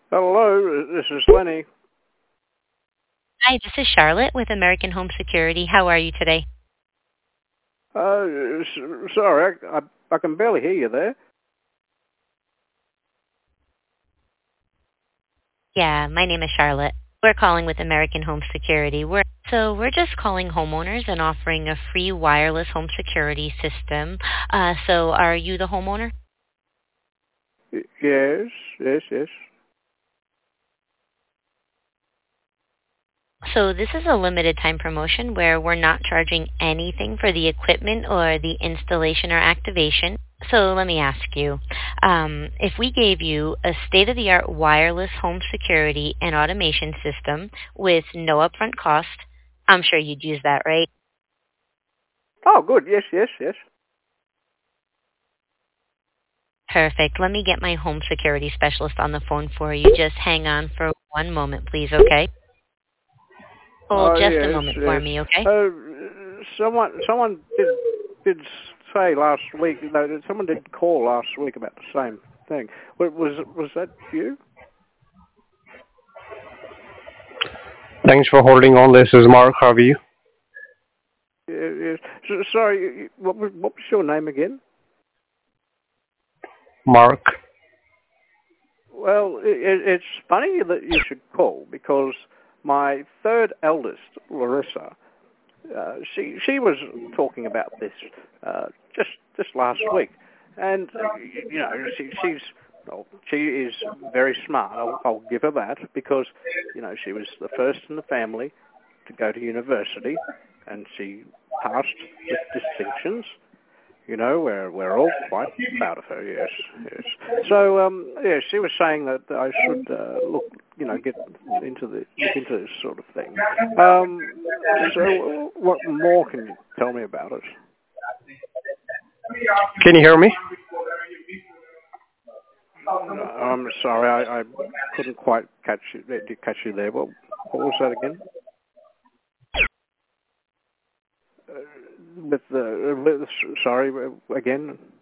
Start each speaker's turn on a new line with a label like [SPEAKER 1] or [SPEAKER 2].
[SPEAKER 1] Hello, this is Lenny.
[SPEAKER 2] Hi, this is Charlotte with American Home Security. How are you today?
[SPEAKER 1] Sorry, I can barely hear you there.
[SPEAKER 2] Yeah, my name is Charlotte. We're calling with American Home Security. We're just calling homeowners and offering a free wireless home security system. So are you the homeowner?
[SPEAKER 1] Yes, yes, yes.
[SPEAKER 2] So this is a limited time promotion where we're not charging anything for the equipment or the installation or activation. So let me ask you, if we gave you a state-of-the-art wireless home security and automation system with no upfront cost, I'm sure you'd use that, right?
[SPEAKER 1] Oh, good. Yes, yes, yes.
[SPEAKER 2] Perfect. Let me get my home security specialist on the phone for you. Just hang on for one moment, please, okay? Hold
[SPEAKER 1] Oh,
[SPEAKER 2] just a
[SPEAKER 1] yes,
[SPEAKER 2] moment for
[SPEAKER 1] yes.
[SPEAKER 2] me, okay?
[SPEAKER 1] Someone did say last week. No, someone did call last week about the same thing. Was that you?
[SPEAKER 3] Thanks for holding on. This is Mark Harvey.
[SPEAKER 1] Yes. Sorry, what was your name again?
[SPEAKER 3] Mark.
[SPEAKER 1] Well, it's funny that you should call because my third eldest, Larissa, she was talking about this just last week, and she's well, she is very smart. I'll give her that because she was the first in the family to go to university, and she passed with distinctions. We're all quite proud of her. Yes, yes. So, yeah, she was saying that I should look into this sort of thing. So, what more can you tell me about it?
[SPEAKER 3] Can you hear me?
[SPEAKER 1] No, I'm sorry, I couldn't quite catch you there. What was that again? Sorry again.